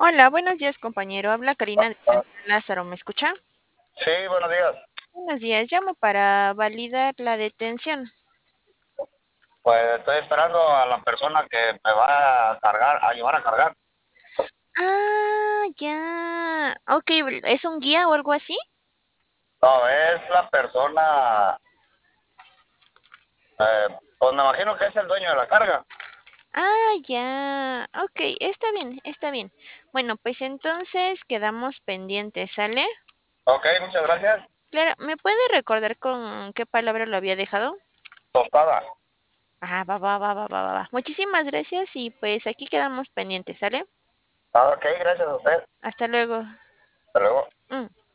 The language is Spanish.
Hola, buenos días, compañero. Habla Karina de Ah, Centro Lázaro. ¿Me escucha? sí, buenos días. Buenos días. Llamo para validar la detención. Pues estoy esperando a la persona que me va a cargar, a llevar a cargar. Ah, ya. Ok, ¿es un guía o algo así? No, es la persona, pues me imagino que es el dueño de la carga. Ah, ya. Ok, está bien, está bien. Bueno, pues entonces quedamos pendientes, ¿sale? Ok, muchas gracias. Claro, ¿me puede recordar con qué palabra lo había dejado? Tostada. Ah, va. Muchísimas gracias y pues aquí quedamos pendientes, ¿sale? Ah, ok, gracias a usted. Hasta luego. Hasta luego. Mm.